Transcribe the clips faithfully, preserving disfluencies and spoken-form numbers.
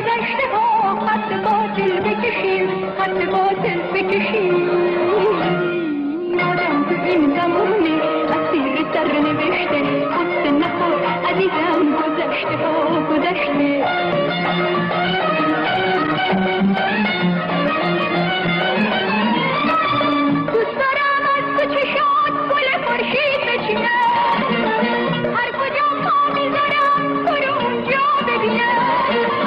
گذشته ها خط باطل بکشیم، خط باطل بکشیم. آدم تو این زمونه اسیر سرنوشته، قصه نخور عزیزم گذشته ها گذشته. دوست دارم از تو چشات گل خورشید بچینم، هر کجا پا میذارم تو رو اونجا ببینم.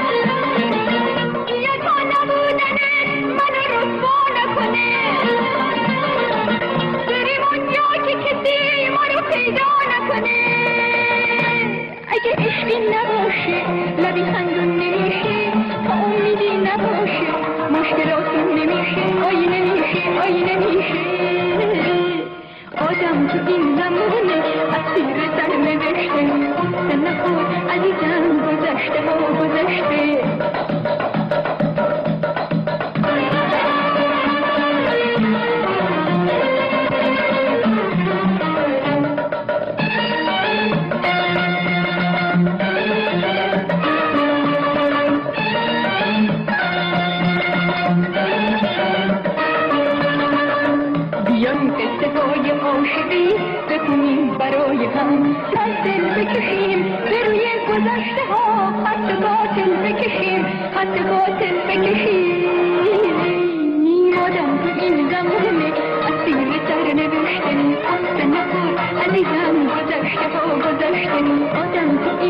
بیا تا نبودنت منو رسوا نکنه، بریم اونجا که کسی ما رو پیدا نکنه. اگه عشقی نباشه لبی خندون نمیشه، تا امیدی نباشه مشکلاتون نمیشه، آی نمیشه آی نمیشه. آدم تو این زمونه اسیر سرنوشته، قصه نخور عزیزم گذشته ها گذشته. بکنیم برای هم، از دل بکشیم به روی گذشته ها، خط باطل بکشیم، خط باطل بکشیم. آدم تو این زمانه اسیر سرنوشته، قصه نخور عزیزم گذشته ها گذشته. آدم تو